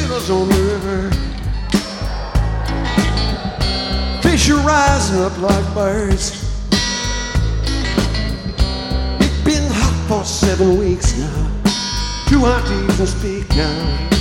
sailors on the river. Fish are rising up like birds. It's been hot for 7 weeks now. Too hot to even speak now.